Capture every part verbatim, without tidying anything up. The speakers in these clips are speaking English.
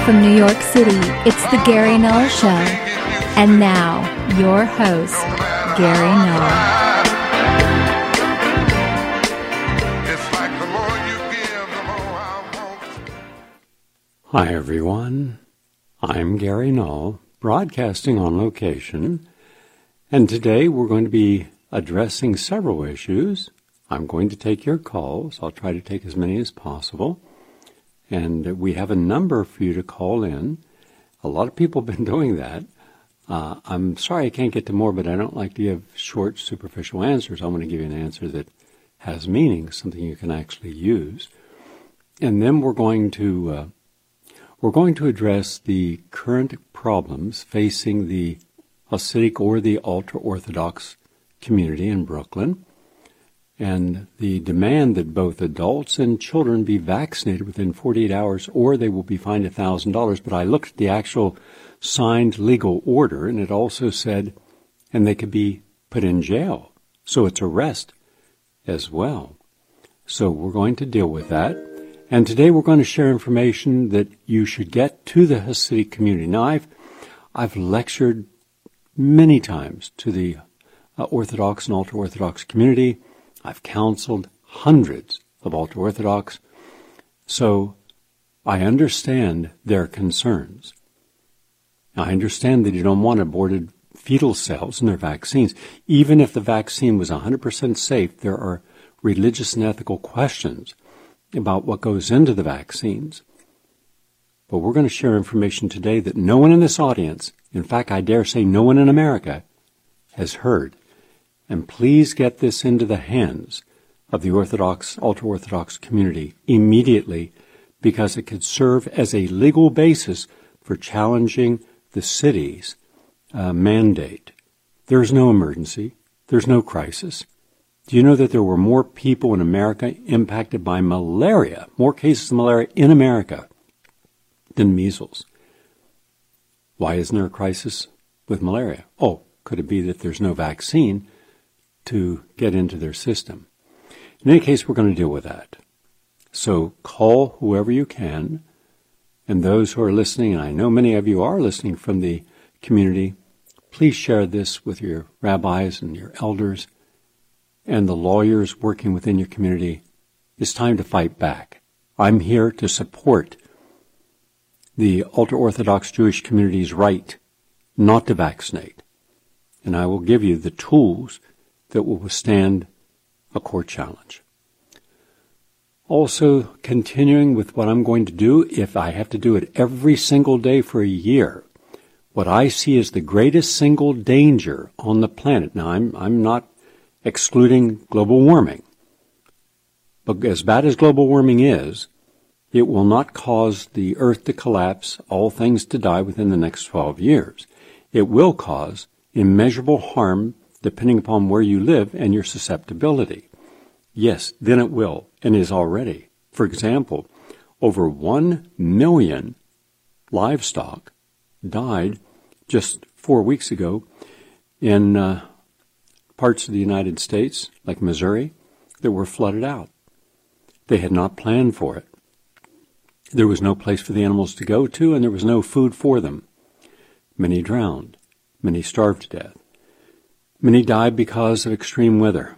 from New York City, it's the Gary Null Show. And now, your host, Gary Null. Hi, everyone. I'm Gary Null, broadcasting on location. And today we're going to be addressing several issues. I'm going to take your calls. I'll try to take as many as possible. And we have a number for you to call in. A lot of people have been doing that. Uh, I'm sorry I can't get to more, but I don't like to give short, superficial answers. I want to give you an answer that has meaning, something you can actually use. And then we're going to uh, we're going to address the current problems facing the Hasidic or the ultra-Orthodox community in Brooklyn, and the demand that both adults and children be vaccinated within forty-eight hours or they will be fined one thousand dollars. But I looked at the actual signed legal order, and it also said, and they could be put in jail. So it's arrest as well. So we're going to deal with that. And today we're going to share information that you should get to the Hasidic community. Now, I've, I've lectured many times to the uh, Orthodox and ultra-Orthodox community. I've counseled hundreds of ultra-Orthodox, so I understand their concerns. I understand that you don't want aborted fetal cells in their vaccines. Even if the vaccine was one hundred percent safe, there are religious and ethical questions about what goes into the vaccines. But we're going to share information today that no one in this audience, in fact, I dare say no one in America, has heard. And please get this into the hands of the Orthodox, ultra-Orthodox community immediately, because it could serve as a legal basis for challenging the city's uh, mandate. There's no emergency. There's no crisis. Do you know that there were more people in America impacted by malaria, more cases of malaria in America than measles? Why isn't there a crisis with malaria? Oh, could it be that there's no vaccine to get into their system? In any case, we're going to deal with that. So call whoever you can, and those who are listening, and I know many of you are listening from the community, please share this with your rabbis and your elders and the lawyers working within your community. It's time to fight back. I'm here to support the ultra-Orthodox Jewish community's right not to vaccinate, and I will give you the tools that will withstand a court challenge. Also, continuing with what I'm going to do, if I have to do it every single day for a year, what I see as the greatest single danger on the planet. Now, I'm, I'm not excluding global warming, but as bad as global warming is, it will not cause the earth to collapse, all things to die within the next twelve years. It will cause immeasurable harm depending upon where you live and your susceptibility. Yes, then it will, and is already. For example, over one million livestock died just four weeks ago in uh, parts of the United States, like Missouri, that were flooded out. They had not planned for it. There was no place for the animals to go to, and there was no food for them. Many drowned. Many starved to death. Many died because of extreme weather.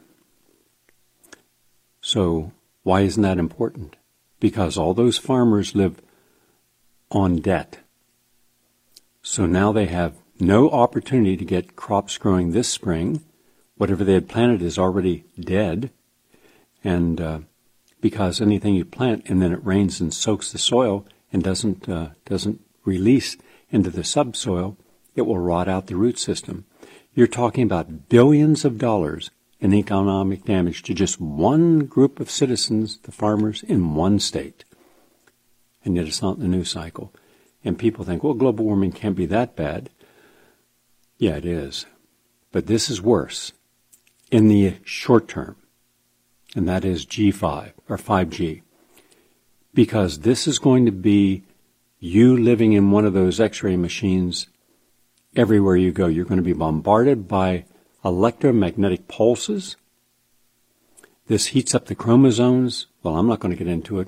So why isn't that important? Because all those farmers live on debt. So now they have no opportunity to get crops growing this spring. Whatever they had planted is already dead. And uh, because anything you plant and then it rains and soaks the soil and doesn't uh, doesn't release into the subsoil, it will rot out the root system. You're talking about billions of dollars in economic damage to just one group of citizens, the farmers, in one state. And yet it's not in the news cycle. And people think, well, global warming can't be that bad. Yeah, it is. But this is worse in the short term, and that is G five, or five G. Because this is going to be you living in one of those X-ray machines everywhere you go. You're going to be bombarded by electromagnetic pulses. This heats up the chromosomes. Well, I'm not going to get into it.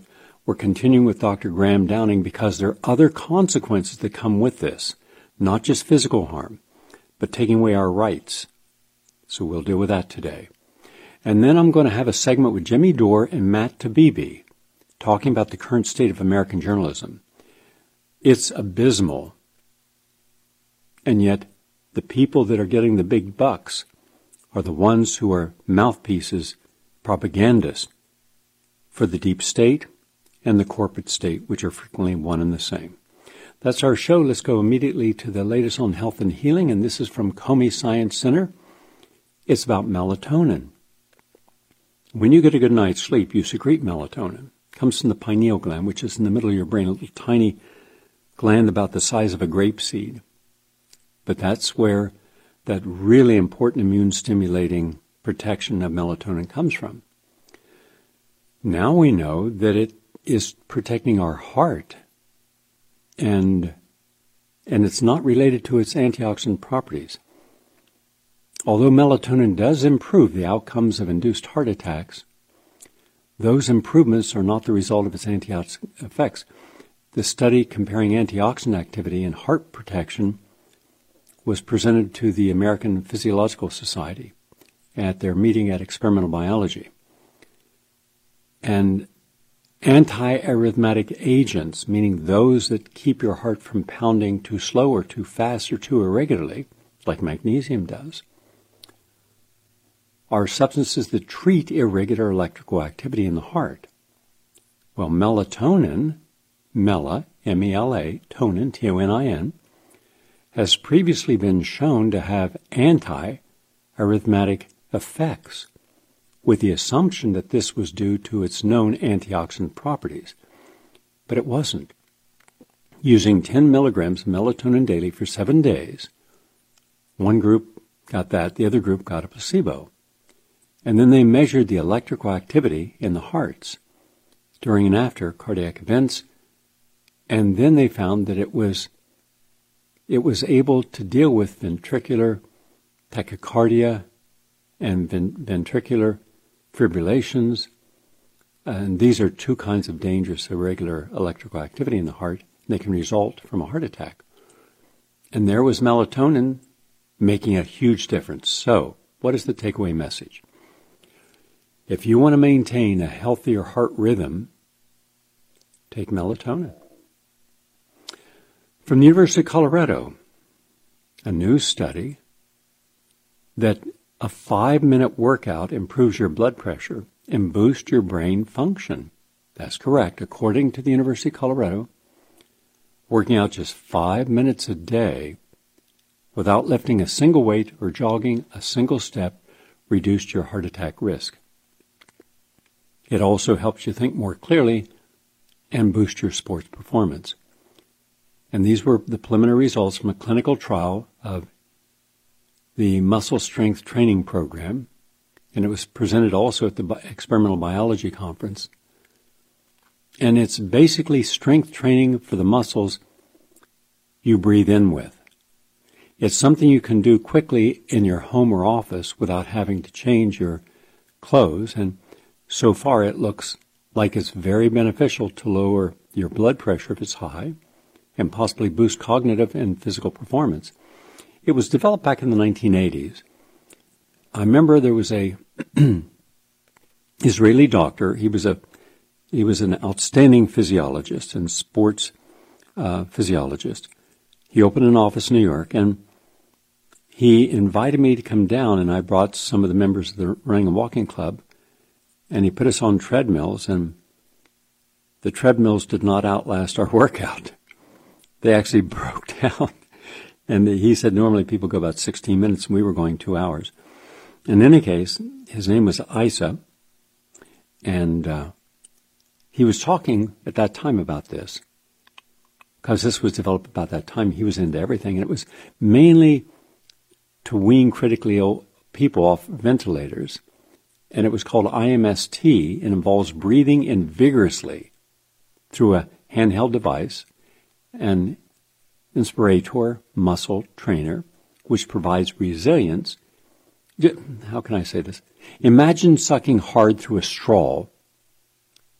We're continuing with Doctor Graham Downing because there are other consequences that come with this, not just physical harm, but taking away our rights. So we'll deal with that today. And then I'm going to have a segment with Jimmy Dore and Matt Tabibi talking about the current state of American journalism. It's abysmal. And yet the people that are getting the big bucks are the ones who are mouthpieces, propagandists for the deep state and the corporate state, which are frequently one and the same. That's our show. Let's go immediately to the latest on health and healing, and this is from Comey Science Center. It's about melatonin. When you get a good night's sleep, you secrete melatonin. It comes from the pineal gland, which is in the middle of your brain, a little tiny gland about the size of a grape seed. But that's where that really important immune-stimulating protection of melatonin comes from. Now we know that it is protecting our heart, and and it's not related to its antioxidant properties. Although melatonin does improve the outcomes of induced heart attacks, those improvements are not the result of its antioxidant effects. The study comparing antioxidant activity and heart protection was presented to the American Physiological Society at their meeting at Experimental Biology. And antiarrhythmic agents, meaning those that keep your heart from pounding too slow or too fast or too irregularly, like magnesium does, are substances that treat irregular electrical activity in the heart. Well, melatonin, mela, M E L A, tonin, T O N I N, has previously been shown to have anti-arrhythmic effects, with the assumption that this was due to its known antioxidant properties. But it wasn't. Using ten milligrams of melatonin daily for seven days, one group got that, the other group got a placebo. And then they measured the electrical activity in the hearts during and after cardiac events, and then they found that it was it was able to deal with ventricular tachycardia and ven- ventricular fibrillations, and these are two kinds of dangerous irregular electrical activity in the heart. They can result from a heart attack. And there was melatonin making a huge difference. So, what is the takeaway message? If you want to maintain a healthier heart rhythm, take melatonin. From the University of Colorado, a new study that a five-minute workout improves your blood pressure and boosts your brain function. That's correct. According to the University of Colorado, working out just five minutes a day without lifting a single weight or jogging a single step reduced your heart attack risk. It also helps you think more clearly and boost your sports performance. And these were the preliminary results from a clinical trial of the muscle strength training program, and it was presented also at the Experimental Biology Conference. And it's basically strength training for the muscles you breathe in with. It's something you can do quickly in your home or office without having to change your clothes, and so far it looks like it's very beneficial to lower your blood pressure if it's high, and possibly boost cognitive and physical performance. It was developed back in the nineteen eighties. I remember there was a Israeli doctor. He was a he was an outstanding physiologist and sports uh, physiologist. He opened an office in New York, and he invited me to come down, and I brought some of the members of the Running and Walking Club, and he put us on treadmills, and the treadmills did not outlast our workout. They actually broke down. And he said normally people go about sixteen minutes, and we were going two hours. In any case, his name was Isa, and uh, he was talking at that time about this, because this was developed about that time. He was into everything, and it was mainly to wean critically ill people off ventilators. And it was called I M S T. It involves breathing in vigorously through a handheld device, an inspirator muscle trainer, which provides resilience. How can I say this? Imagine sucking hard through a straw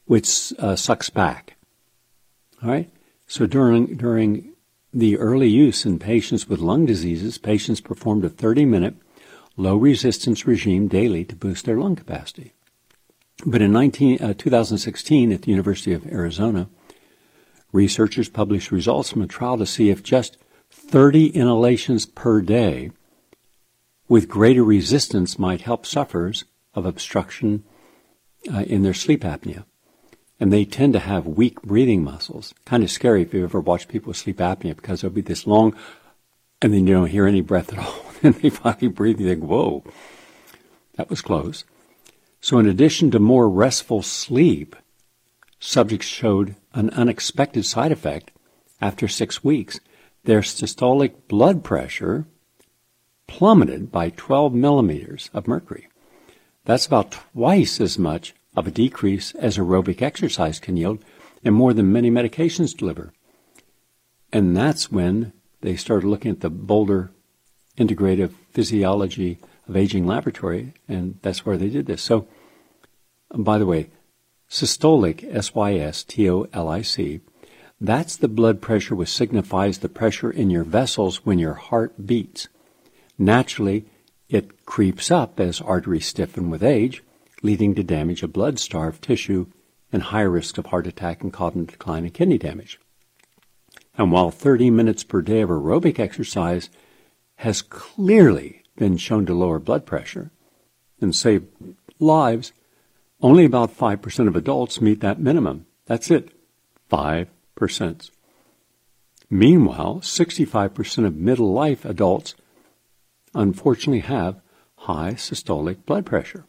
which uh, sucks back. All right? So during during the early use in patients with lung diseases, patients performed a thirty-minute low-resistance regime daily to boost their lung capacity. But in nineteen, uh, two thousand sixteen, at the University of Arizona, researchers published results from a trial to see if just thirty inhalations per day with greater resistance might help sufferers of obstruction uh, in their sleep apnea. And they tend to have weak breathing muscles. Kind of scary if you ever watch people with sleep apnea, because there'll be this long, and then you don't hear any breath at all. And they finally breathe, you think, whoa, that was close. So in addition to more restful sleep, subjects showed an unexpected side effect. After six weeks, their systolic blood pressure plummeted by twelve millimeters of mercury. That's about twice as much of a decrease as aerobic exercise can yield, and more than many medications deliver. And that's when they started looking at the Boulder Integrative Physiology of Aging Laboratory, and that's where they did this. So, by the way, systolic, S Y S T O L I C, that's the blood pressure which signifies the pressure in your vessels when your heart beats. Naturally, it creeps up as arteries stiffen with age, leading to damage of blood-starved tissue and higher risk of heart attack and cognitive decline and kidney damage. And while thirty minutes per day of aerobic exercise has clearly been shown to lower blood pressure and save lives, only about five percent of adults meet that minimum. That's it, five percent. Meanwhile, sixty-five percent of middle-life adults unfortunately have high systolic blood pressure.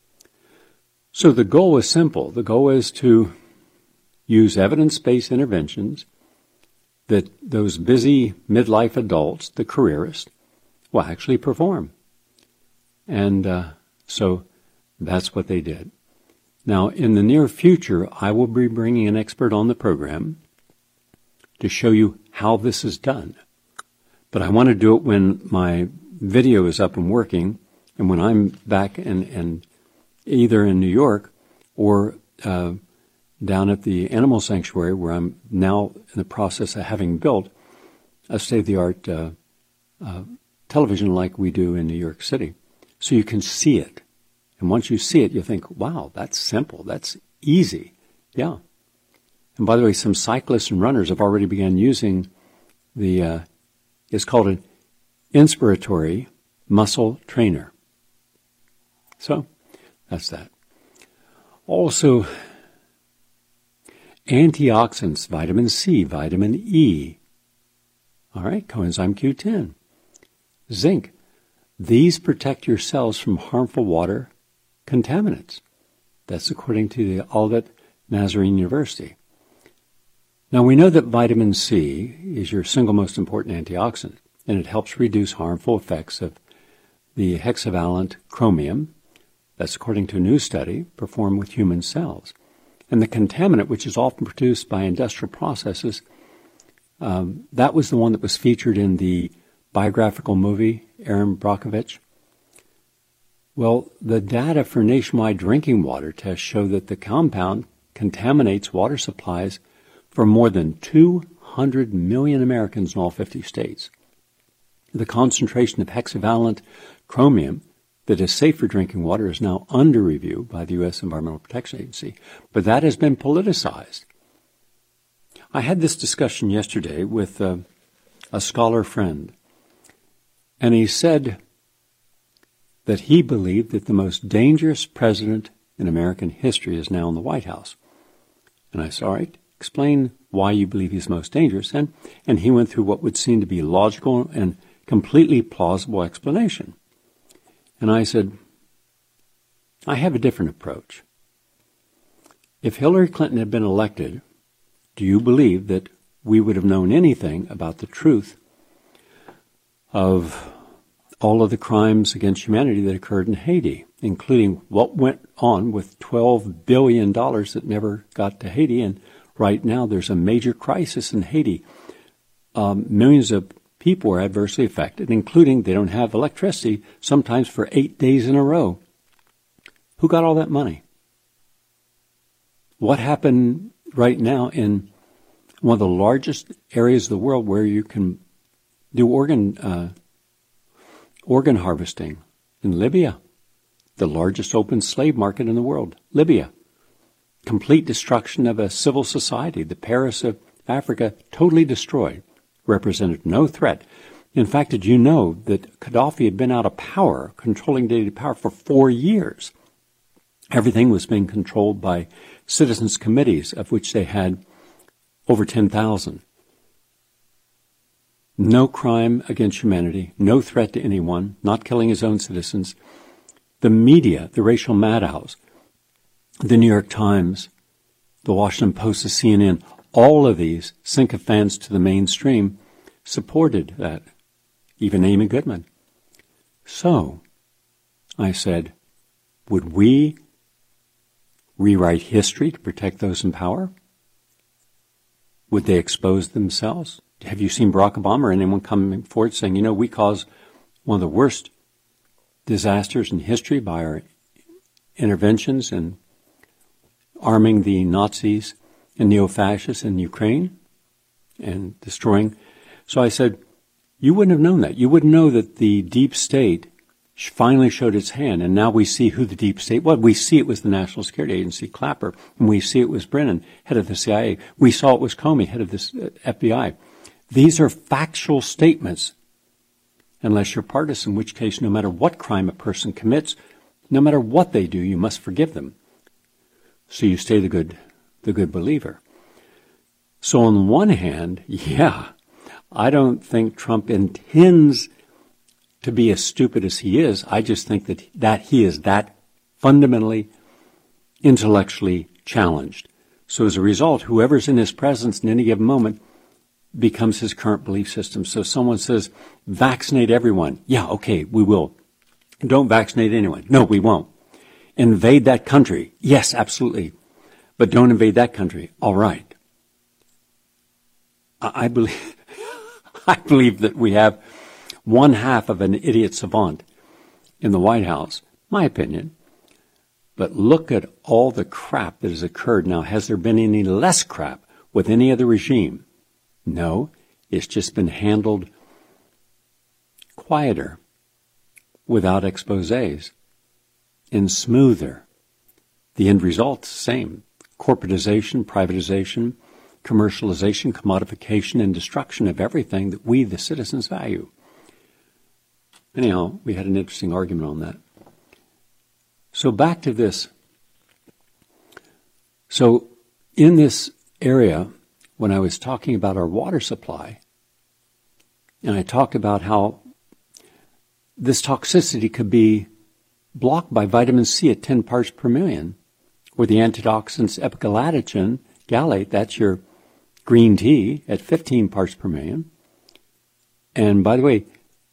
So the goal is simple. The goal is to use evidence-based interventions that those busy midlife adults, the careerists, will actually perform. And uh, so that's what they did. Now, in the near future, I will be bringing an expert on the program to show you how this is done. But I want to do it when my video is up and working, and when I'm back in, in either in New York or uh, down at the animal sanctuary, where I'm now in the process of having built a state-of-the-art uh, uh, television like we do in New York City. So you can see it. And once you see it, you think, wow, that's simple. That's easy. Yeah. And by the way, some cyclists and runners have already begun using the, uh, it's called an inspiratory muscle trainer. So that's that. Also, antioxidants, vitamin C, vitamin E. All right, coenzyme Q ten. Zinc. These protect your cells from harmful water contaminants. That's according to the Olivet Nazarene University. Now, we know that vitamin C is your single most important antioxidant, and it helps reduce harmful effects of the hexavalent chromium. That's according to a new study performed with human cells. And the contaminant, which is often produced by industrial processes, um, that was the one that was featured in the biographical movie, Erin Brockovich. Well, the data for nationwide drinking water tests show that the compound contaminates water supplies for more than two hundred million Americans in all fifty states. The concentration of hexavalent chromium that is safe for drinking water is now under review by the U S Environmental Protection Agency, but that has been politicized. I had this discussion yesterday with uh, a scholar friend, and he said that he believed that the most dangerous president in American history is now in the White House. And I said, all right, explain why you believe he's most dangerous. And, and he went through what would seem to be logical and completely plausible explanation. And I said, I have a different approach. If Hillary Clinton had been elected, do you believe that we would have known anything about the truth of all of the crimes against humanity that occurred in Haiti, including what went on with twelve billion dollars that never got to Haiti? And right now there's a major crisis in Haiti. Um, millions of people are adversely affected, including they don't have electricity, sometimes for eight days in a row. Who got all that money? what happened right now in one of the largest areas of the world where you can do organ uh, organ harvesting in Libya, the largest open slave market in the world, Libya. Complete destruction of a civil society. The Paris of Africa, totally destroyed, represented no threat. In fact, did you know that Gaddafi had been out of power, controlling daily power, for four years? Everything was being controlled by citizens' committees, of which they had over ten thousand. No crime against humanity, no threat to anyone, not killing his own citizens. The media, the racial madhouse, the New York Times, the Washington Post, the C N N, all of these sycophants to the mainstream supported that, even Amy Goodman. So, I said, would we rewrite history to protect those in power? Would they expose themselves? Have you seen Barack Obama or anyone coming forward saying, you know, we caused one of the worst disasters in history by our interventions and arming the Nazis and neo-fascists in Ukraine and destroying? So I said, you wouldn't have known that. You wouldn't know that the deep state finally showed its hand, and now we see who the deep state was. We see it was the National Security Agency, Clapper, and we see it was Brennan, head of the C I A. We saw it was Comey, head of the F B I. These are factual statements, unless you're partisan, in which case no matter what crime a person commits, no matter what they do, you must forgive them. So you stay the good, the good believer. So on the one hand, yeah, I don't think Trump intends to be as stupid as he is. I just think that, that he is that fundamentally, intellectually challenged. So as a result, whoever's in his presence in any given moment becomes his current belief system. So someone says, vaccinate everyone. Yeah, okay, we will. Don't vaccinate anyone. No, we won't. Invade that country. Yes, absolutely. But don't invade that country. All right. I, I believe, I believe that we have one half of an idiot savant in the White House, my opinion. But look at all the crap that has occurred now. Has there been any less crap with any other regime? No, it's just been handled quieter, without exposés, and smoother. The end result's the same. Corporatization, privatization, commercialization, commodification, and destruction of everything that we, the citizens, value. Anyhow, we had an interesting argument on that. So back to this. So in this area, when I was talking about our water supply, and I talked about how this toxicity could be blocked by vitamin C at ten parts per million, or the antioxidants epigallatogen gallate, that's your green tea, at fifteen parts per million. And by the way,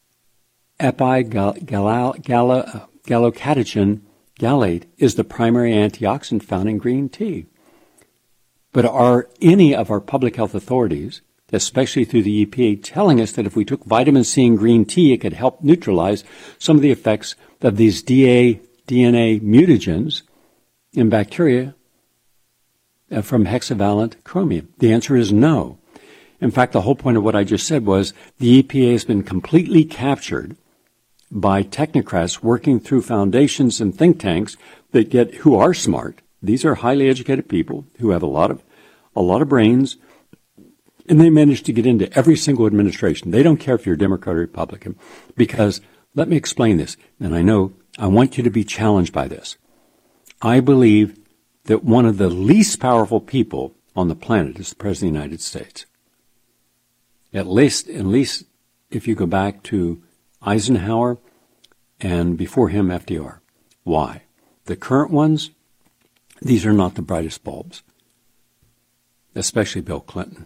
epigallocatechin gallate is the primary antioxidant found in green tea. But are any of our public health authorities, especially through the E P A, telling us that if we took vitamin C in green tea, it could help neutralize some of the effects of these D N A mutagens in bacteria from hexavalent chromium? The answer is no. In fact, the whole point of what I just said was the E P A has been completely captured by technocrats working through foundations and think tanks that get, who are smart. These are highly educated people who have a lot of, a lot of brains, and they manage to get into every single administration. They don't care if you're Democrat or Republican, because, let me explain this, and I know I want you to be challenged by this. I believe that one of the least powerful people on the planet is the President of the United States. At least, at least if you go back to Eisenhower and before him F D R. Why? The current ones, these are not the brightest bulbs, especially Bill Clinton,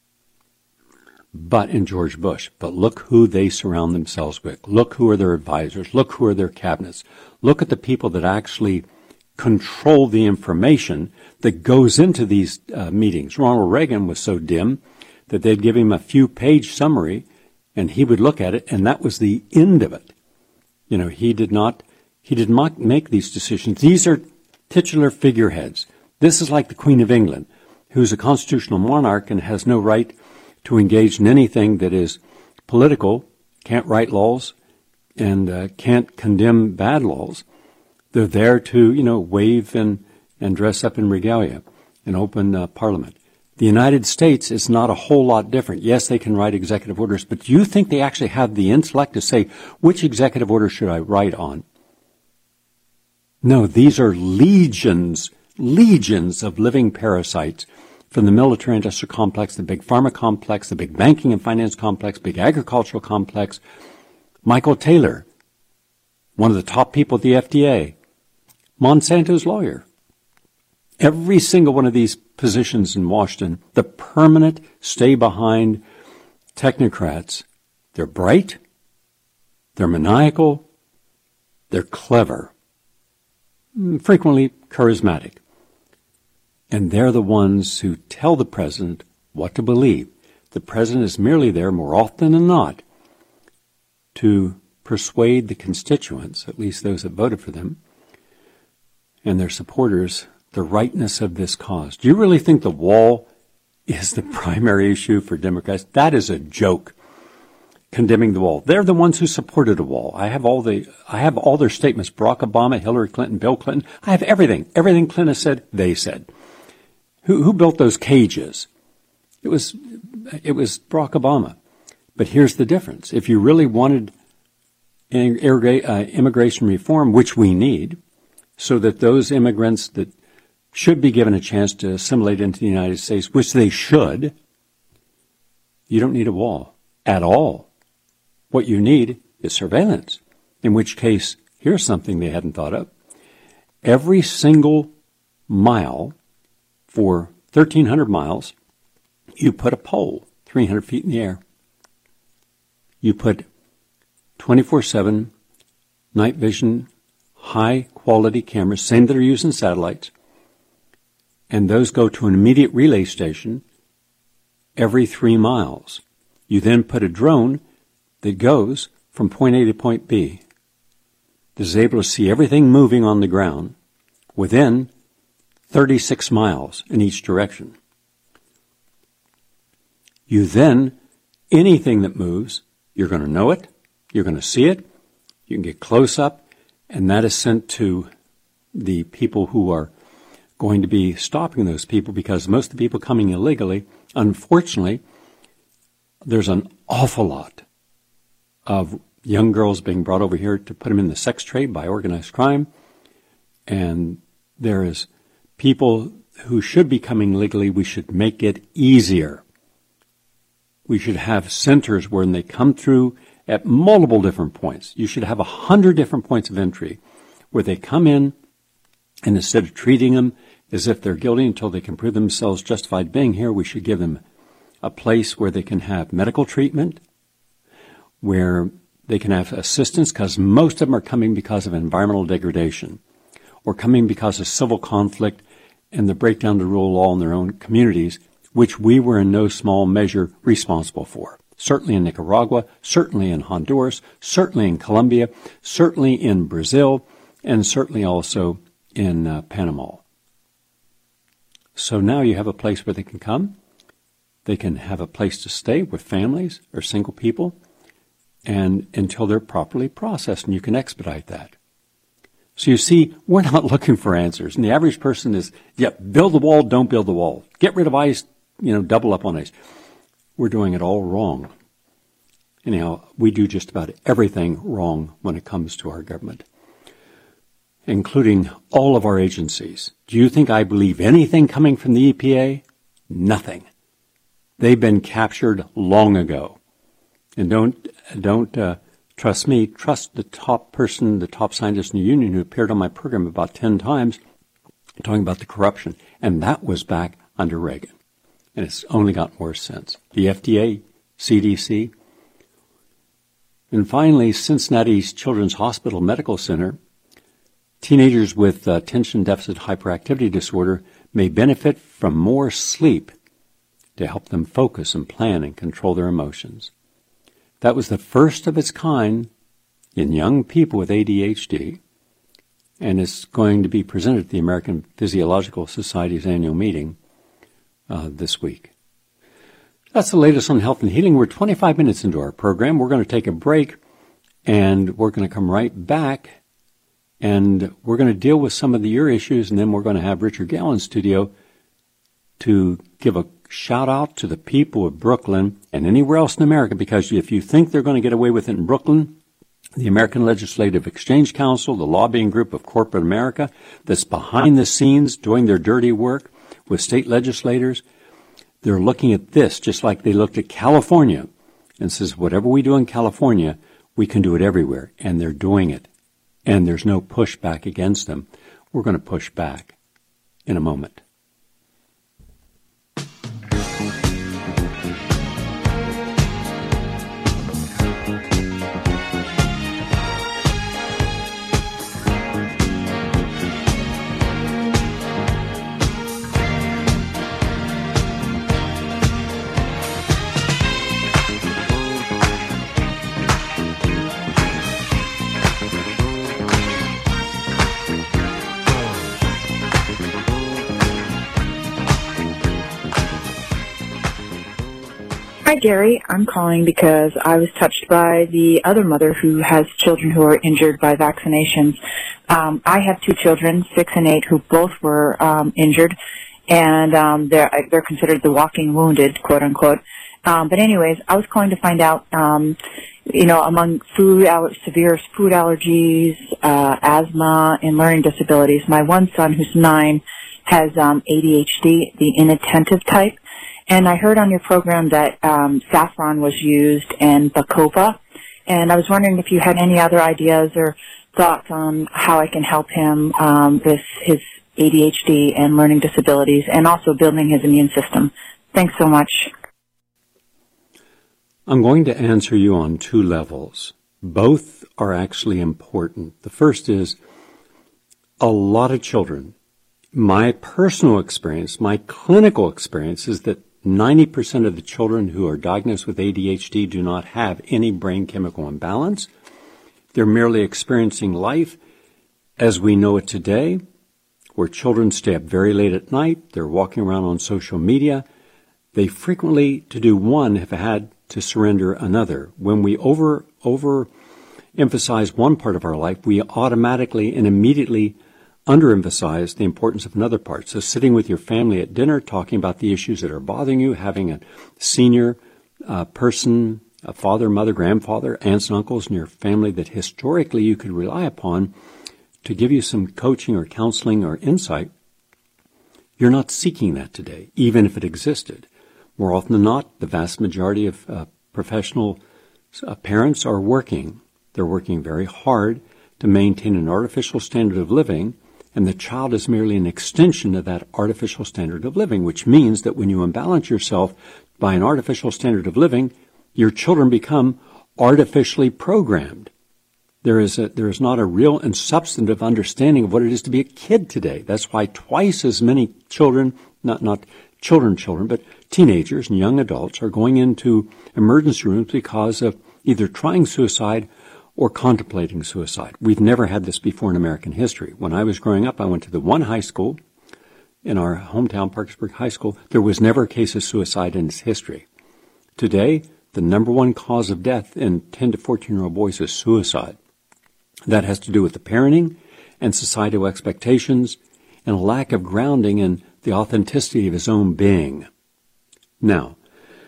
but in George Bush. But look who they surround themselves with. Look who are their advisors. Look who are their cabinets. Look at the people that actually control the information that goes into these uh, meetings. Ronald Reagan was so dim that they'd give him a few page summary and he would look at it, and that was the end of it. You know, he did not, he did not make these decisions. These are titular figureheads. This is like the Queen of England, who's a constitutional monarch and has no right to engage in anything that is political, can't write laws, and uh, can't condemn bad laws. They're there to, you know, wave and, and dress up in regalia and open uh, parliament. The United States is not a whole lot different. Yes, they can write executive orders, but do you think they actually have the intellect to say, which executive order should I write on? No, these are legions, legions of living parasites from the military-industrial complex, the big pharma complex, the big banking and finance complex, big agricultural complex. Michael Taylor, one of the top people at the F D A, Monsanto's lawyer. Every single one of these positions in Washington, the permanent stay-behind technocrats, they're bright, they're maniacal, they're clever, frequently charismatic. And they're the ones who tell the president what to believe. The president is merely there, more often than not, to persuade the constituents, at least those that voted for them, and their supporters, the rightness of this cause. Do you really think the wall is the primary issue for Democrats? That is a joke, condemning the wall. They're the ones who supported a wall. I have all the, I have all their statements. Barack Obama, Hillary Clinton, Bill Clinton. I have everything. Everything Clinton said, they said. Who, who built those cages? It was, it was Barack Obama. But here's the difference. If you really wanted immigration reform, which we need, so that those immigrants that should be given a chance to assimilate into the United States, which they should, you don't need a wall at all. What you need is surveillance, in which case, here's something they hadn't thought of. Every single mile for thirteen hundred miles, you put a pole three hundred feet in the air. You put twenty-four seven night vision, high-quality cameras, same that are using satellites, and those go to an immediate relay station every three miles. You then put a drone that goes from point A to point B, that is able to see everything moving on the ground within thirty-six miles in each direction. You then, anything that moves, you're going to know it, you're going to see it, you can get close up, and that is sent to the people who are going to be stopping those people, because most of the people coming illegally, unfortunately, there's an awful lot of young girls being brought over here to put them in the sex trade by organized crime, and there is people who should be coming legally. We should make it easier. We should have centers where they come through at multiple different points. You should have a hundred different points of entry where they come in, and instead of treating them as if they're guilty until they can prove themselves justified being here, we should give them a place where they can have medical treatment, where they can have assistance, because most of them are coming because of environmental degradation or coming because of civil conflict and the breakdown of the rule of law in their own communities, which we were in no small measure responsible for. Certainly in Nicaragua, certainly in Honduras, certainly in Colombia, certainly in Brazil, and certainly also in uh, Panama. So now you have a place where they can come. They can have a place to stay with families or single people, and until they're properly processed, and you can expedite that. So you see, we're not looking for answers. And the average person is, yeah, build the wall, don't build the wall. Get rid of ICE, you know, double up on ICE. We're doing it all wrong. Anyhow, we do just about everything wrong when it comes to our government, including all of our agencies. Do you think I believe anything coming from the E P A? Nothing. They've been captured long ago. And don't, don't, uh, trust me, trust the top person, the top scientist in the union who appeared on my program about ten times talking about the corruption. And that was back under Reagan. And it's only gotten worse since. The F D A, C D C. And finally, Cincinnati's Children's Hospital Medical Center. Teenagers with uh, attention deficit hyperactivity disorder may benefit from more sleep to help them focus and plan and control their emotions. That was the first of its kind in young people with A D H D and it's going to be presented at the American Physiological Society's annual meeting uh, this week. That's the latest on health and healing. We're twenty-five minutes into our program. We're going to take a break, and we're going to come right back, and we're going to deal with some of the ear issues, and then we're going to have Richard Gale in studio to give a shout out to the people of Brooklyn and anywhere else in America, because if you think they're going to get away with it in Brooklyn, the American Legislative Exchange Council, the lobbying group of corporate America that's behind the scenes doing their dirty work with state legislators, they're looking at this just like they looked at California and says, whatever we do in California, we can do it everywhere. And they're doing it. And there's no pushback against them. We're going to push back in a moment. Hi, Gary. I'm calling because I was touched by the other mother who has children who are injured by vaccinations. Um, I have two children, six and eight, who both were um, injured, and um, they're they're considered the walking wounded, quote unquote. Um, but anyways, I was calling to find out, um, you know, among food aller- severe food allergies, uh, asthma, and learning disabilities. My one son, who's nine, has um, A D H D, the inattentive type. And I heard on your program that um, saffron was used and bacopa, and I was wondering if you had any other ideas or thoughts on how I can help him um, with his A D H D and learning disabilities, and also building his immune system. Thanks so much. I'm going to answer you on two levels. Both are actually important. The first is a lot of children. My personal experience, my clinical experience is that ninety percent of the children who are diagnosed with A D H D do not have any brain chemical imbalance. They're merely experiencing life as we know it today, where children stay up very late at night, they're walking around on social media. They frequently, to do one, have had to surrender another. When we over, over emphasize one part of our life, we automatically and immediately underemphasize the importance of another part. So sitting with your family at dinner, talking about the issues that are bothering you, having a senior uh, person, a father, mother, grandfather, aunts and uncles in your family that historically you could rely upon to give you some coaching or counseling or insight, you're not seeking that today, even if it existed. More often than not, the vast majority of uh, professional uh, parents are working. They're working very hard to maintain an artificial standard of living, and the child is merely an extension of that artificial standard of living, which means that when you imbalance yourself by an artificial standard of living, your children become artificially programmed. There is a, there is not a real and substantive understanding of what it is to be a kid today. That's why twice as many children, not, not children, children, but teenagers and young adults are going into emergency rooms because of either trying suicide or contemplating suicide. We've never had this before in American history. When I was growing up, I went to the one high school in our hometown, Parkersburg High School. There was never a case of suicide in its history. Today, the number one cause of death in ten to fourteen-year-old boys is suicide. That has to do with the parenting and societal expectations and a lack of grounding in the authenticity of his own being. Now,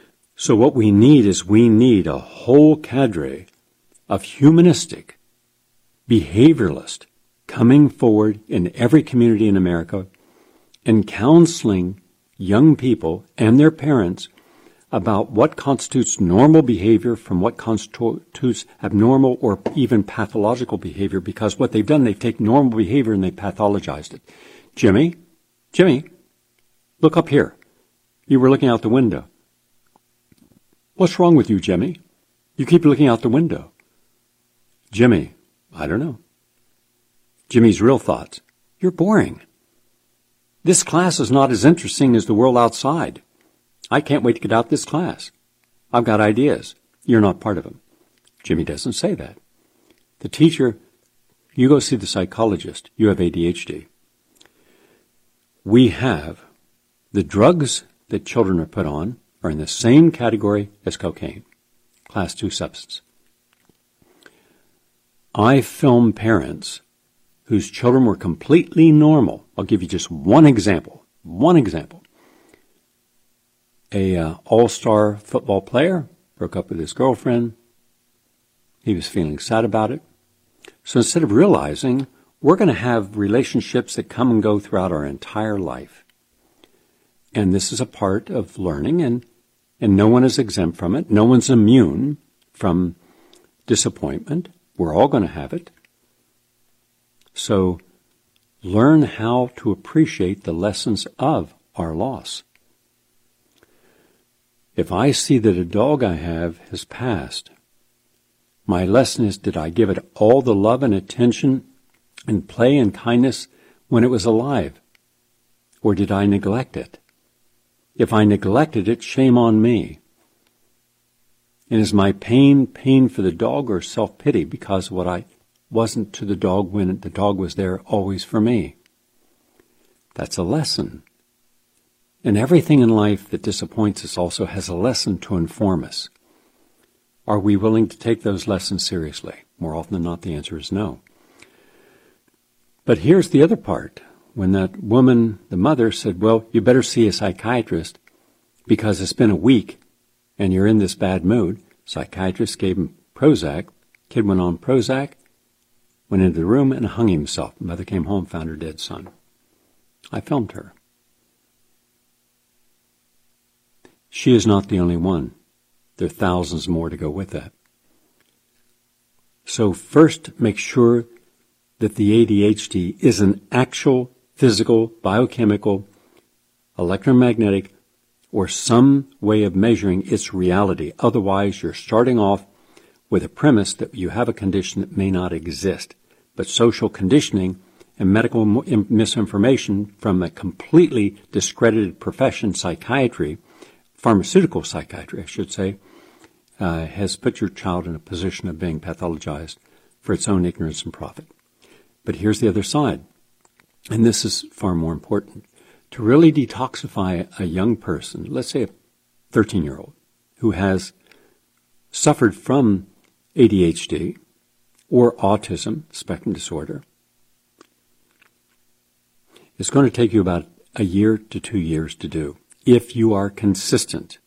so what we need is we need a whole cadre of humanistic behavioralists coming forward in every community in America and counseling young people and their parents about what constitutes normal behavior from what constitutes abnormal or even pathological behavior, because what they've done, they've taken normal behavior and they pathologized it. Jimmy, Jimmy, look up here. You were looking out the window. What's wrong with you, Jimmy? You keep looking out the window. Jimmy, I don't know. Jimmy's real thoughts. You're boring. This class is not as interesting as the world outside. I can't wait to get out this class. I've got ideas. You're not part of them. Jimmy doesn't say that. The teacher You go see the psychologist. You have A D H D. We have the drugs that children are put on are in the same category as cocaine, class two substance. I film parents whose children were completely normal. I'll give you just one example. One example. A uh, all-star football player broke up with his girlfriend. He was feeling sad about it. So instead of realizing we're going to have relationships that come and go throughout our entire life, and this is a part of learning, and, and no one is exempt from it. No one's immune from disappointment. We're all going to have it. So learn how to appreciate the lessons of our loss. If I see that a dog I have has passed, my lesson is, did I give it all the love and attention and play and kindness when it was alive? Or did I neglect it? If I neglected it, shame on me. And is my pain pain for the dog or self-pity because of what I wasn't to the dog when the dog was there always for me? That's a lesson. And everything in life that disappoints us also has a lesson to inform us. Are we willing to take those lessons seriously? More often than not, the answer is no. But here's the other part. When that woman, the mother, said, well, you better see a psychiatrist because it's been a week and you're in this bad mood. Psychiatrist gave him Prozac. Kid went on Prozac, went into the room and hung himself. Mother came home, found her dead son. I filmed her. She is not the only one. There are thousands more to go with that. So first, make sure that the A D H D is an actual physical, biochemical, electromagnetic, or some way of measuring its reality. Otherwise, you're starting off with a premise that you have a condition that may not exist. But social conditioning and medical misinformation from a completely discredited profession, psychiatry, pharmaceutical psychiatry, I should say, uh, has put your child in a position of being pathologized for its own ignorance and profit. But here's the other side, and this is far more important. To really detoxify a young person, let's say a thirteen-year-old, who has suffered from A D H D or autism spectrum disorder, it's going to take you about a year to two years to do, if you are consistent.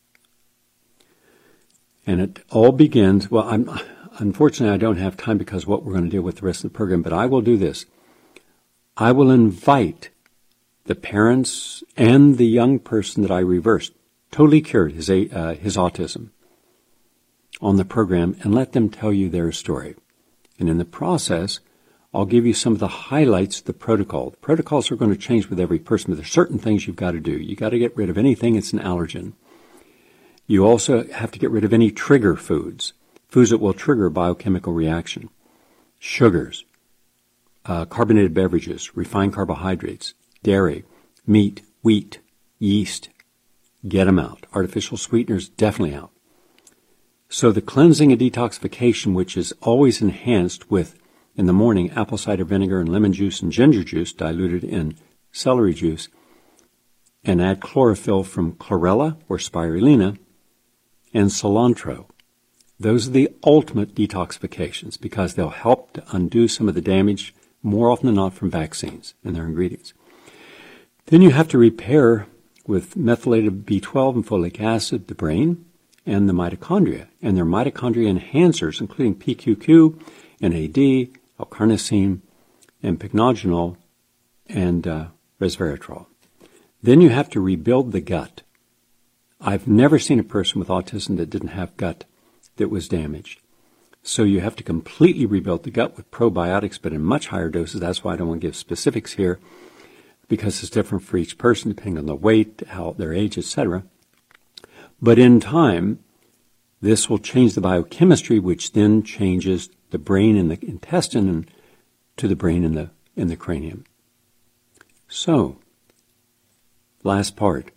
And it all begins, well, I'm, unfortunately I don't have time because of what we're going to deal with the rest of the program, but I will do this. I will invite the parents and the young person that I reversed, totally cured his, uh, his autism, on the program and let them tell you their story. And in the process, I'll give you some of the highlights of the protocol. The protocols are going to change with every person, but there's certain things you've got to do. You've got to get rid of anything that's an allergen. You also have to get rid of any trigger foods, foods that will trigger a biochemical reaction. Sugars, uh, carbonated beverages, refined carbohydrates, dairy, meat, wheat, yeast. Get them out. Artificial sweeteners, definitely out. So the cleansing and detoxification, which is always enhanced with, in the morning, apple cider vinegar and lemon juice and ginger juice diluted in celery juice, and add chlorophyll from chlorella or spirulina and cilantro. Those are the ultimate detoxifications because they'll help to undo some of the damage, more often than not, from vaccines and their ingredients. Then you have to repair with methylated B twelve and folic acid the brain and the mitochondria, and their mitochondria enhancers, including P Q Q, N A D, L-carnosine, and pycnogenol, and uh, resveratrol. Then you have to rebuild the gut. I've never seen a person with autism that didn't have gut that was damaged. So you have to completely rebuild the gut with probiotics, but in much higher doses. That's why I don't want to give specifics here, because it's different for each person, depending on the weight, how their age, et cetera. But in time, this will change the biochemistry, which then changes the brain and the intestine and to the brain in the in the cranium. So, last part.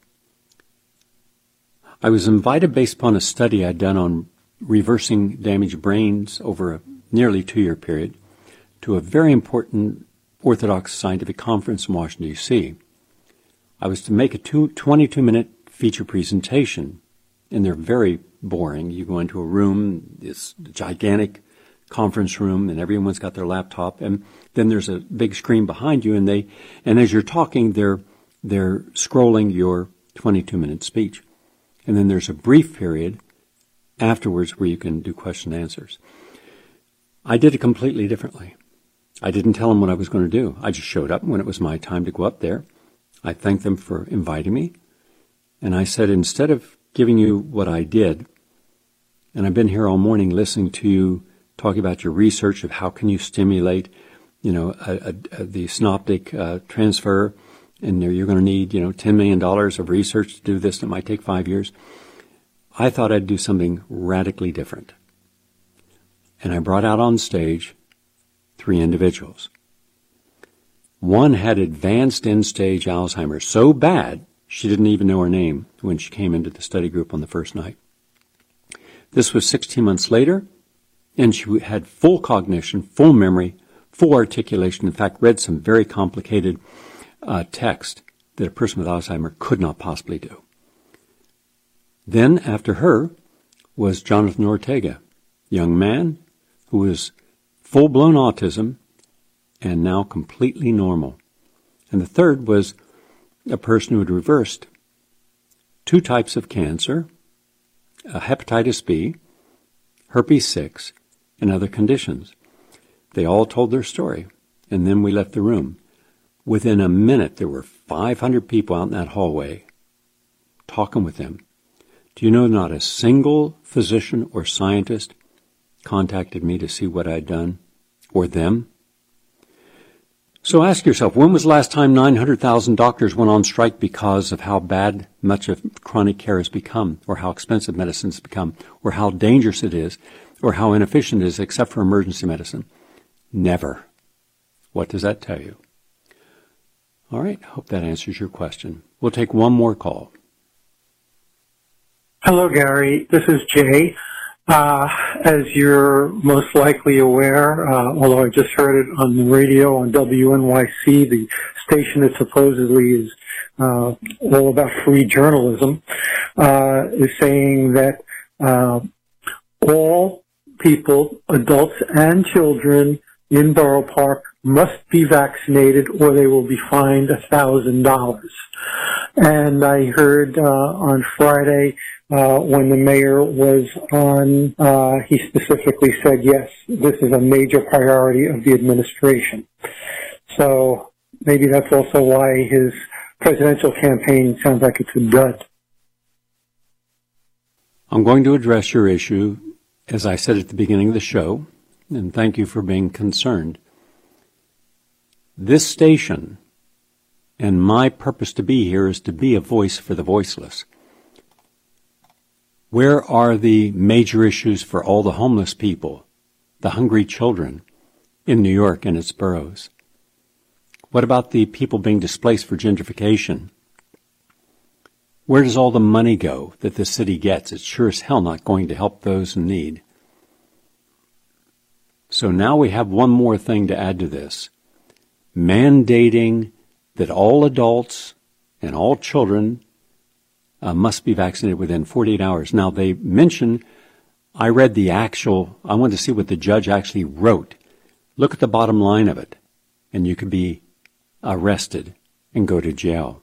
I was invited based upon a study I'd done on reversing damaged brains over a nearly two-year period to a very important Orthodox scientific conference in Washington, D C I was to make a two, twenty-two minute feature presentation, and they're very boring. You go into a room, this gigantic conference room, and everyone's got their laptop, and then there's a big screen behind you, and they, and as you're talking, they're they're scrolling your twenty-two minute speech, and then there's a brief period afterwards where you can do question and answers. I did it completely differently. I didn't tell them what I was going to do. I just showed up when it was my time to go up there. I thanked them for inviting me, and I said, instead of giving you what I did, and I've been here all morning listening to you talking about your research of how can you stimulate, you know, a, a, a, the synaptic uh, transfer, and you're going to need, you know, ten million dollars of research to do this. It might take five years. I thought I'd do something radically different. And I brought out on stage three individuals. One had advanced end-stage Alzheimer's so bad she didn't even know her name when she came into the study group on the first night. This was sixteen months later, and she had full cognition, full memory, full articulation. In fact, read some very complicated uh, text that a person with Alzheimer's could not possibly do. Then, after her, was Jonathan Ortega, young man who was full-blown autism and now completely normal. And the third was a person who had reversed two types of cancer, uh, hepatitis B, herpes six, and other conditions. They all told their story, and then we left the room. Within a minute, there were five hundred people out in that hallway talking with them. Do you know not a single physician or scientist contacted me to see what I'd done, or them? So ask yourself, when was the last time nine hundred thousand doctors went on strike because of how bad much of chronic care has become, or how expensive medicine has become, or how dangerous it is, or how inefficient it is, except for emergency medicine? Never. What does that tell you? All right, hope that answers your question. We'll take one more call. Hello, Gary. This is Jay. Uh, as you're most likely aware, uh, although I just heard it on the radio on W N Y C, the station that supposedly is uh, all about free journalism, uh, is saying that uh, all people, adults and children in Borough Park must be vaccinated or they will be fined a thousand dollars. And I heard uh, on Friday Uh, when the mayor was on, uh, he specifically said, yes, this is a major priority of the administration. So maybe that's also why his presidential campaign sounds like it's a dud. I'm going to address your issue, as I said at the beginning of the show, and thank you for being concerned. This station and my purpose to be here is to be a voice for the voiceless. Where are the major issues for all the homeless people, the hungry children in New York and its boroughs? What about the people being displaced for gentrification? Where does all the money go that the city gets? It's sure as hell not going to help those in need. So now we have one more thing to add to this. Mandating that all adults and all children Uh, must be vaccinated within forty-eight hours. Now, they mention, I read the actual, I wanted to see what the judge actually wrote. Look at the bottom line of it, and you could be arrested and go to jail.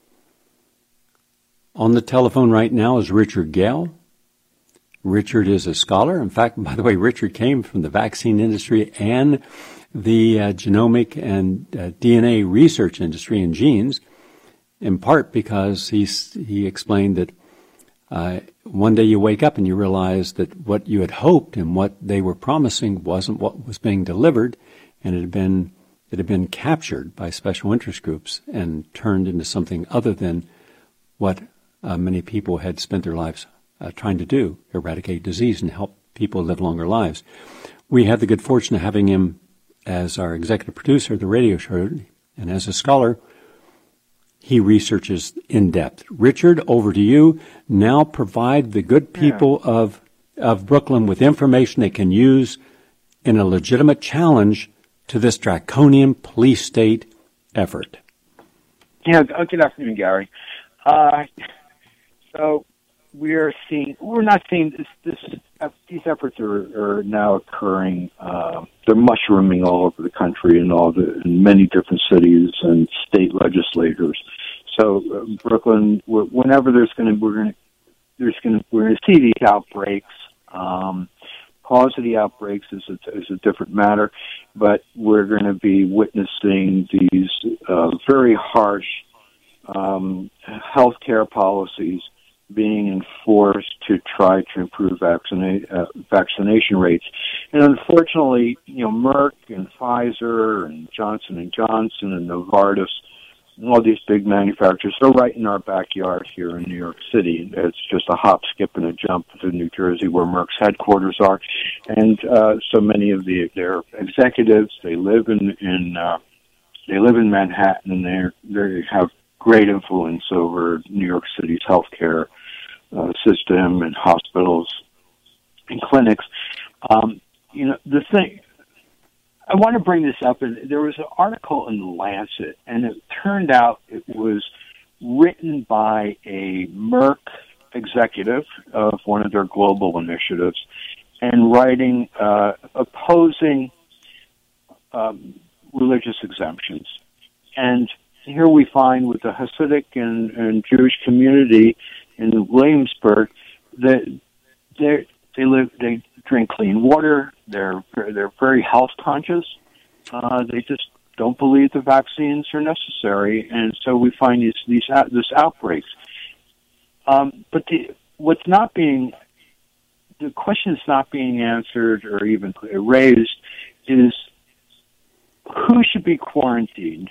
On the telephone right now is Richard Gale. Richard is a scholar. In fact, by the way, Richard came from the vaccine industry and the uh, genomic and uh, D N A research industry in genes, in part because he's, he explained that uh, one day you wake up and you realize that what you had hoped and what they were promising wasn't what was being delivered, and it had been it had been captured by special interest groups and turned into something other than what uh, many people had spent their lives uh, trying to do, eradicate disease and help people live longer lives. We had the good fortune of having him as our executive producer of the radio show, and as a scholar, he researches in depth. Richard, over to you. Now provide the good people yeah. of of Brooklyn with information they can use in a legitimate challenge to this draconian police state effort? Yeah, good afternoon, Gary. Uh, so we're seeing, we're not seeing this, this uh, these efforts are, are now occurring, uh, they're mushrooming all over the country in all the, in many different cities and state legislators. So uh, Brooklyn, whenever there's going to, we're going to, there's going to, we're going to see these outbreaks. Um, cause of the outbreaks is a, is a different matter, but we're going to be witnessing these uh, very harsh um, healthcare policies being enforced to try to improve vaccina- uh, vaccination rates. And unfortunately, you know, Merck and Pfizer and Johnson and Johnson and Novartis, all these big manufacturers are right in our backyard here in New York City. It's just a hop, skip, and a jump to New Jersey, where Merck's headquarters are. And uh, so many of the their executives, they live in, in uh, they live in Manhattan, and they're, they have great influence over New York City's healthcare uh, system and hospitals and clinics. Um, you know, the thing, I want to bring this up, and there was an article in The Lancet, and it turned out it was written by a Merck executive of one of their global initiatives, and writing, uh, opposing um, religious exemptions. And here we find with the Hasidic and, and Jewish community in Williamsburg that they they live they drink clean water. They're they're very health conscious. Uh, they just don't believe the vaccines are necessary, and so we find these these this outbreaks. Um, but the, what's not being the question that's not being answered or even raised is who should be quarantined.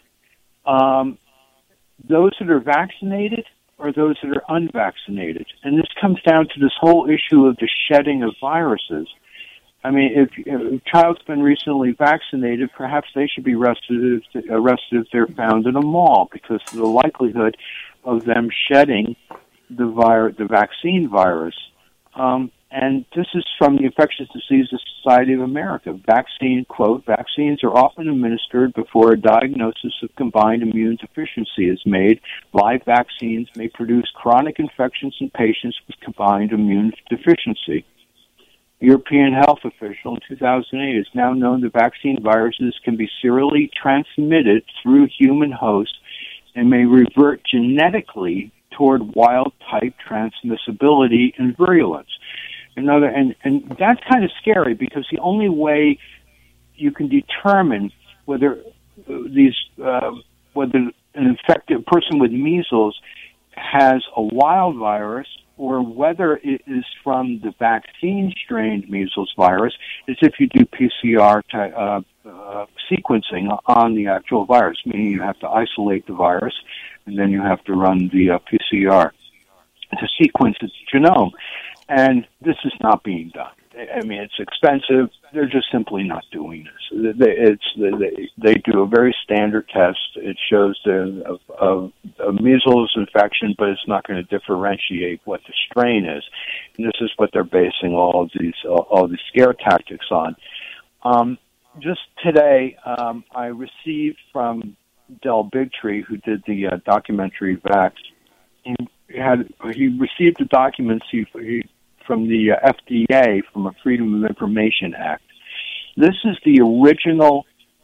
Um, those that are vaccinated or those that are unvaccinated. And this comes down to this whole issue of the shedding of viruses. I mean, if, if a child's been recently vaccinated, perhaps they should be arrested if, arrested if they're found in a mall, because of the likelihood of them shedding the vir- the vaccine virus. Um, and this is from the Infectious Diseases Society of America. Vaccine, quote, vaccines are often administered before a diagnosis of combined immune deficiency is made. Live vaccines may produce chronic infections in patients with combined immune deficiency. European health official in two thousand eight, it's now known that vaccine viruses can be serially transmitted through human hosts and may revert genetically toward wild-type transmissibility and virulence. Another, and, and that's kind of scary, because the only way you can determine whether these uh, whether an infected person with measles has a wild virus or whether it is from the vaccine-strained measles virus is if you do P C R t- uh, uh, sequencing on the actual virus, meaning you have to isolate the virus, and then you have to run the uh, P C R to sequence its genome. And this is not being done. I mean, it's expensive. They're just simply not doing this. They, it's, they, they do a very standard test. It shows the of, of measles infection, but it's not going to differentiate what the strain is. And this is what they're basing all of these all, all these scare tactics on. Um, just today, um, I received from Del Bigtree, who did the uh, documentary Vax. He had he received the documents he, he from the uh, F D A, from a Freedom of Information Act. This is the original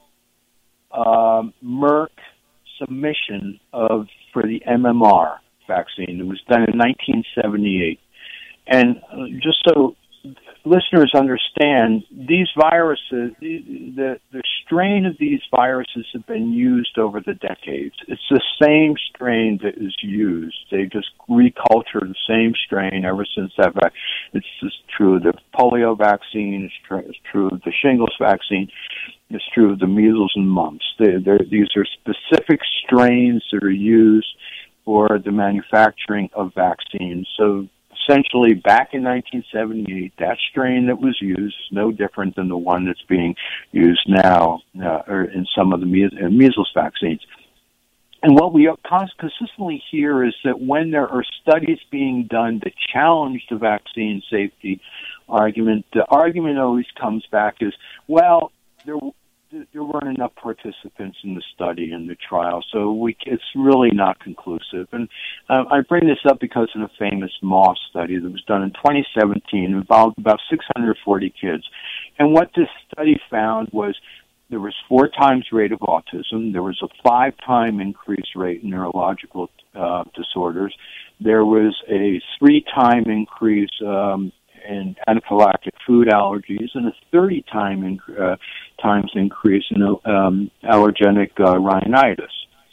uh, Merck submission of for the M M R vaccine. It was done in nineteen seventy-eight. And uh, just so listeners understand, these viruses, the, the the strain of these viruses have been used over the decades. It's the same strain that is used. They just reculture the same strain ever since that. It's just true of the polio vaccine. It's true, it's true of the shingles vaccine. It's true of the measles and mumps. They, these are specific strains that are used for the manufacturing of vaccines. So essentially, back in nineteen seventy-eight, that strain that was used is no different than the one that's being used now uh, or in some of the measles vaccines. And what we consistently hear is that when there are studies being done that challenge the vaccine safety argument, the argument always comes back is, well, there, there weren't enough participants in the study and the trial, so we, it's really not conclusive. And uh, I bring this up because of the famous MOSS study that was done in twenty seventeen, involved about six hundred forty kids. And what this study found was there was four times rate of autism, there was a five-time increased rate in neurological uh, disorders, there was a three-time increase um, in anaphylactic food allergies, and a thirty time inc- uh, times increase in um, allergenic uh, rhinitis.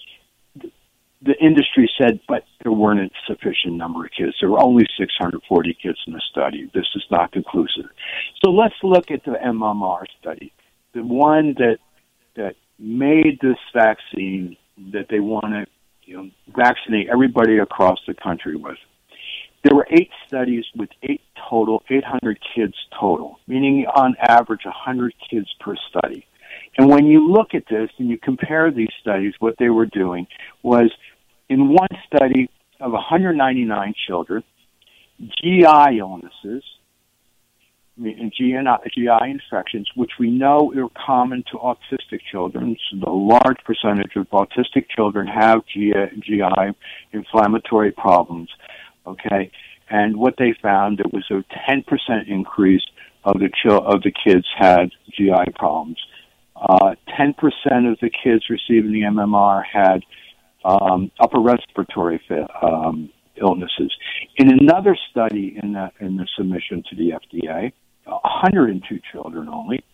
The industry said, but there weren't a sufficient number of kids. There were only six hundred forty kids in the study. This is not conclusive. So let's look at the M M R study, the one that that made this vaccine that they want to, you know, vaccinate everybody across the country with. There were eight studies with eight total, eight hundred kids total, meaning on average one hundred kids per study. And when you look at this and you compare these studies, what they were doing was, in one study of one hundred ninety-nine children, G I illnesses, and G I infections, which we know are common to autistic children. So a large percentage of autistic children have G I inflammatory problems. Okay, and what they found, it was a ten percent increase of the chil- of the kids had G I problems. Uh, ten percent of the kids receiving the M M R had um, upper respiratory um, illnesses. In another study in the in the submission to the F D A, one hundred two children only,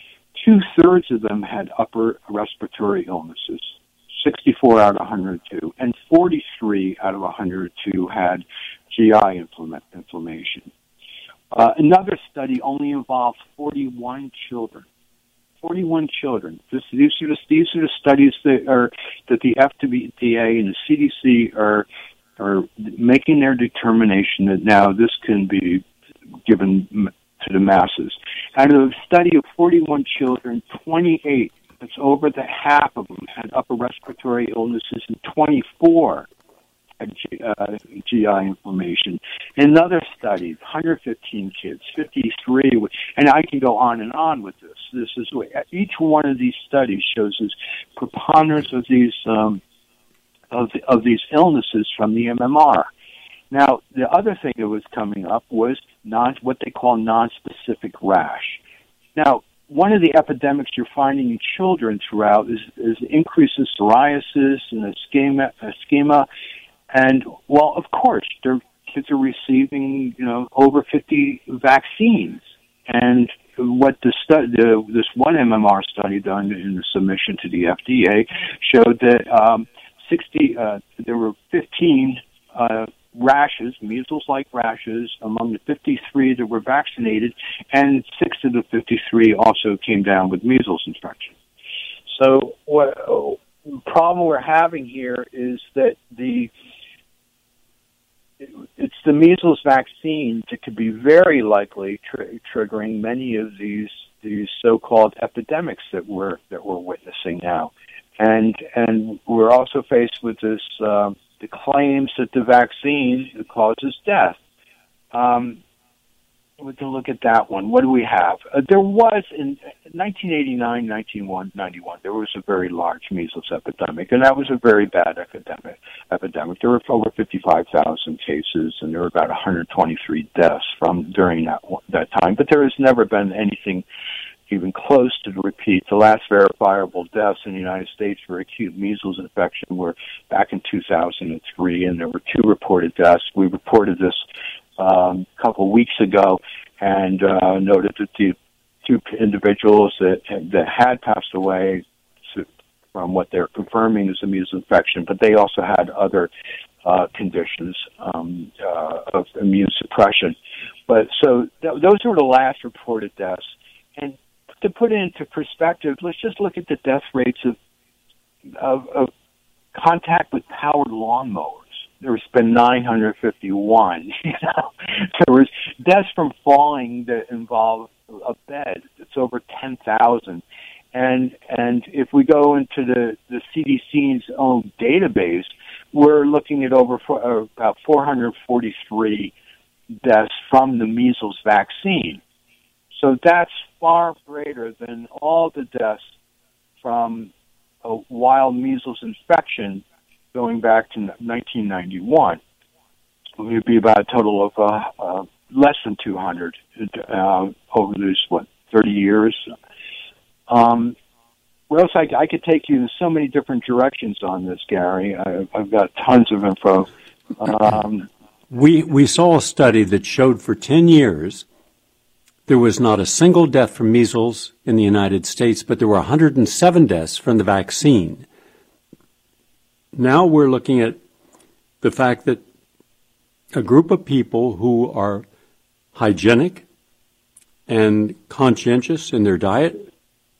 two thirds of them had upper respiratory illnesses. sixty-four out of one hundred two, and forty-three out of one hundred two had G I inflammation. Uh, another study only involved forty-one children. forty-one children. This, these, are the, these are the studies that are that the F D A and the C D C are are making their determination that now this can be given to the masses. Out of a study of forty-one children, twenty-eight, that's over the half of them, had upper respiratory illnesses, and twenty-four had G, uh, G I inflammation. In another study, one hundred fifteen kids, fifty-three, and I can go on and on with this. This is each one of these studies shows us preponderance of these um, of of these illnesses from the M M R. Now, the other thing that was coming up was non what they call non-specific rash. Now, one of the epidemics you're finding in children throughout is, is increase in psoriasis and ischemia, ischemia. And, well, of course, their kids are receiving, you know, over fifty vaccines. And what the stu- the, this one M M R study done in the submission to the F D A showed that um, sixty, uh, there were fifteen uh, rashes, measles-like rashes, among the fifty-three that were vaccinated, and six of the fifty-three also came down with measles infection. So what the problem we're having here is that the it's the measles vaccine that could be very likely tr- triggering many of these these so-called epidemics that we're that we're witnessing now, and and we're also faced with this uh, the claims that the vaccine causes death. Um, we can look at that one. What do we have? Uh, there was, in nineteen eighty-nine, nineteen ninety-one, there was a very large measles epidemic, and that was a very bad epidemic. epidemic. There were over fifty-five thousand cases, and there were about one hundred twenty-three deaths from during that that time. But there has never been anything even close to the repeat. The last verifiable deaths in the United States for acute measles infection were back in two thousand three, and there were two reported deaths. We reported this um, a couple of weeks ago and uh, noted that the two individuals that, that had passed away from what they're confirming is a measles infection, but they also had other uh, conditions um, uh, of immune suppression. But so th- those were the last reported deaths. And to put it into perspective, let's just look at the death rates of, of, of contact with powered lawnmowers. There's been nine hundred fifty-one. You know, there was deaths from falling that involve a bed. It's over ten thousand. And and if we go into the, the C D C's own database, we're looking at over four, uh, about four hundred forty-three deaths from the measles vaccine. So that's far greater than all the deaths from a wild measles infection going back to nineteen ninety-one. It would be about a total of uh, uh, less than two hundred uh, over these, what, thirty years. Um, what else? I, I could take you in so many different directions on this, Gary. I, I've got tons of info. Um, we, we saw a study that showed for ten years there was not a single death from measles in the United States, but there were one hundred seven deaths from the vaccine. Now we're looking at the fact that a group of people who are hygienic and conscientious in their diet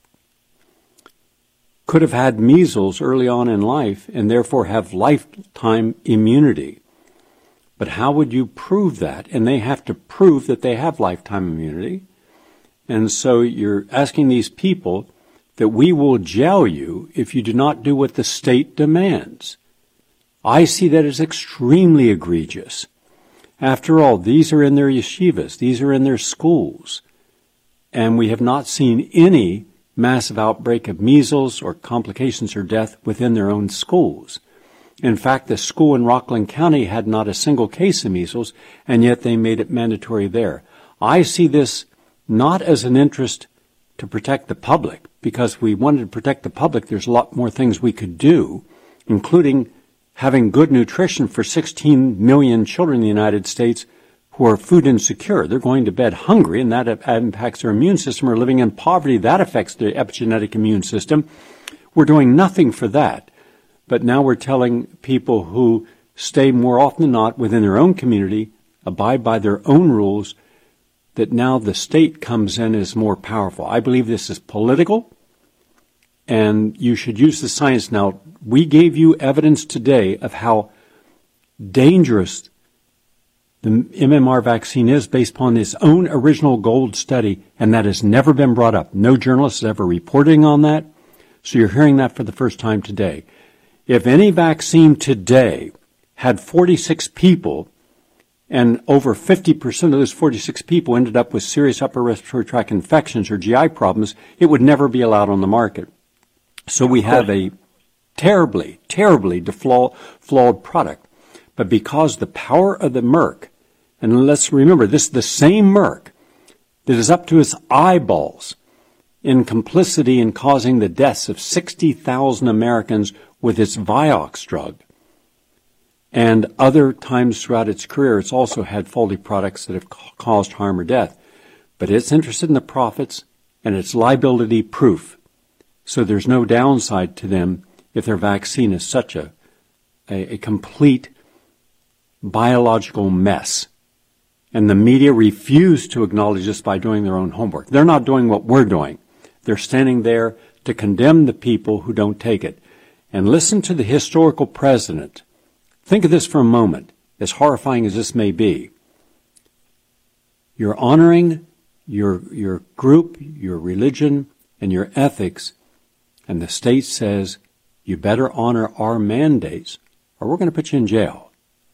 could have had measles early on in life and therefore have lifetime immunity. But how would you prove that? And they have to prove that they have lifetime immunity. And so you're asking these people that we will jail you if you do not do what the state demands. I see that as extremely egregious. After all, these are in their yeshivas. These are in their schools. And we have not seen any massive outbreak of measles or complications or death within their own schools. In fact, the school in Rockland County had not a single case of measles, and yet they made it mandatory there. I see this not as an interest to protect the public, because if we wanted to protect the public, there's a lot more things we could do, including having good nutrition for sixteen million children in the United States who are food insecure. They're going to bed hungry, and that impacts their immune system, or living in poverty. That affects their epigenetic immune system. We're doing nothing for that. But now we're telling people who stay more often than not within their own community, abide by their own rules, that now the state comes in as more powerful. I believe this is political, and you should use the science. Now, we gave you evidence today of how dangerous the M M R vaccine is based upon its own original gold study, and that has never been brought up. No journalist is ever reporting on that, so you're hearing that for the first time today. If any vaccine today had forty-six people, and over fifty percent of those forty-six people ended up with serious upper respiratory tract infections or G I problems, it would never be allowed on the market. So we have a terribly, terribly deflaw- flawed product. But because the power of the Merck, and let's remember, this is the same Merck that is up to its eyeballs in complicity in causing the deaths of sixty thousand Americans with its Vioxx drug. And other times throughout its career, it's also had faulty products that have ca- caused harm or death. But it's interested in the profits, and it's liability proof. So there's no downside to them if their vaccine is such a, a, a complete biological mess. And the media refuse to acknowledge this by doing their own homework. They're not doing what we're doing. They're standing there to condemn the people who don't take it. And listen to the historical president. Think of this for a moment, as horrifying as this may be. You're honoring your, your group, your religion, and your ethics, and the state says, you better honor our mandates, or we're going to put you in jail.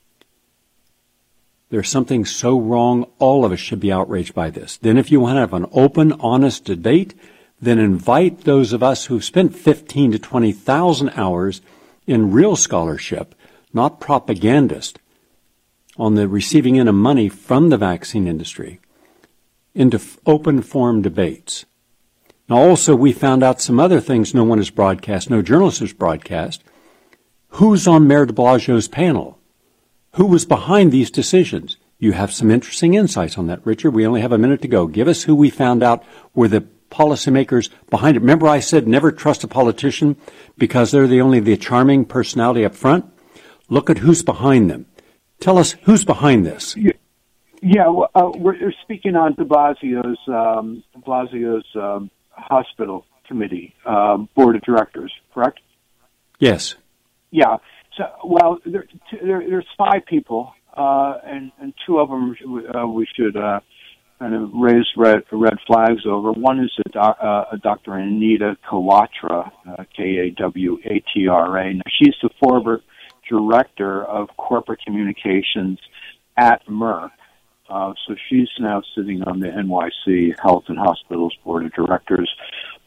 There's something so wrong, all of us should be outraged by this. Then if you want to have an open, honest debate, then invite those of us who've spent fifteen to twenty thousand hours in real scholarship, not propagandist, on the receiving end of money from the vaccine industry, into open forum debates. Now also we found out some other things no one has broadcast, no journalist has broadcast. Who's on Mayor de Blasio's panel? Who was behind these decisions? You have some interesting insights on that, Richard. We only have a minute to go. Give us who we found out were the policymakers behind it. Remember I said never trust a politician because they're the only the charming personality up front? Look at who's behind them. Tell us who's behind this. Yeah, yeah well, uh, we're speaking on de Blasio's, um, de Blasio's um, hospital committee, um, board of directors, correct? Yes. Yeah. So, well, there, there, there's five people, uh, and, and two of them uh, we should uh, kind of raise red red flags over. One is a, doc, uh, a Doctor Anita Kawatra, uh, K A W A T R A. Now, she's the former director of corporate communications at Merck. Uh, so she's now sitting on the N Y C Health and Hospitals Board of Directors.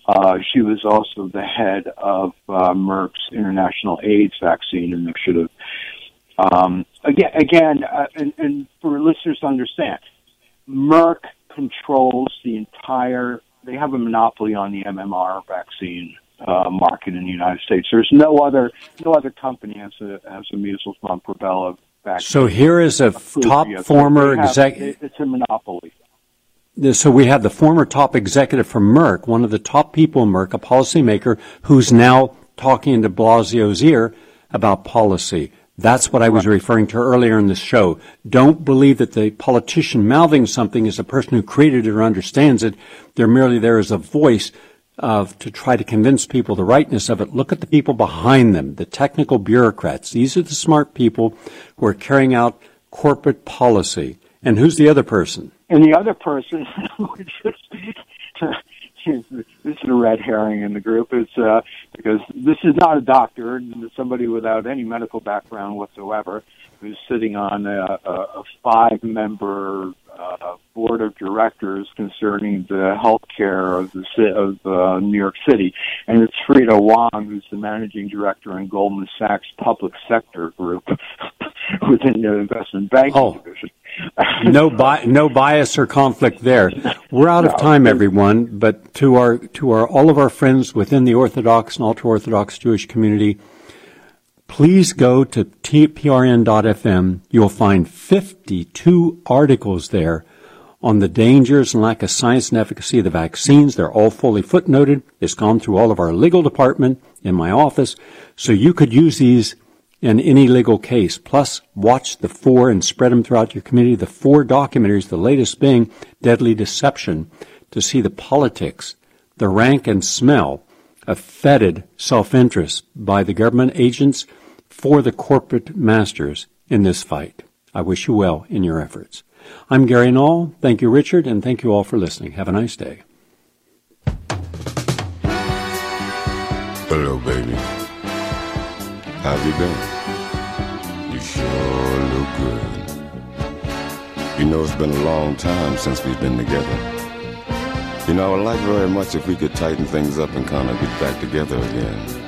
Uh, she was also the head of uh, Merck's international AIDS vaccine initiative. Um, again, again, uh, and, and for listeners to understand, Merck controls the entire. They have a monopoly on the M M R vaccine uh, market in the United States. There's no other no other company has a has a measles, mumps, rubella vaccine. So here is a top former executive. It's a monopoly. So we have the former top executive from Merck, one of the top people in Merck, a policymaker, who's now talking into Blasio's ear about policy. That's what I was referring to earlier in this show. Don't believe that the politician mouthing something is a person who created it or understands it. They're merely there as a voice of to try to convince people the rightness of it. Look at the people behind them, the technical bureaucrats. These are the smart people who are carrying out corporate policy. And who's the other person? And the other person, which is, this is a red herring in the group, is uh, because this is not a doctor, it's somebody without any medical background whatsoever, who's sitting on a, a five-member uh, board of directors concerning the health care of the of uh, New York City, and it's Frida Wong, who's the managing director in Goldman Sachs Public Sector Group within the investment banking oh. division. no, bi- no bias or conflict there. We're out of time, everyone. But to our to our all of our friends within the Orthodox and ultra-Orthodox Jewish community, please go to P R N dot F M. You'll find fifty-two articles there on the dangers and lack of science and efficacy of the vaccines. They're all fully footnoted. It's gone through all of our legal department in my office, so you could use these in any legal case. Plus, watch the four and spread them throughout your community. The four documentaries, the latest being Deadly Deception, to see the politics, the rank and smell of fetid self-interest by the government agents for the corporate masters in this fight. I wish you well in your efforts. I'm Gary Null. Thank you, Richard, and thank you all for listening. Have a nice day. Hello, baby. How have you been? You sure look good. You know, it's been a long time since we've been together. You know, I would like very much if we could tighten things up and kind of get back together again.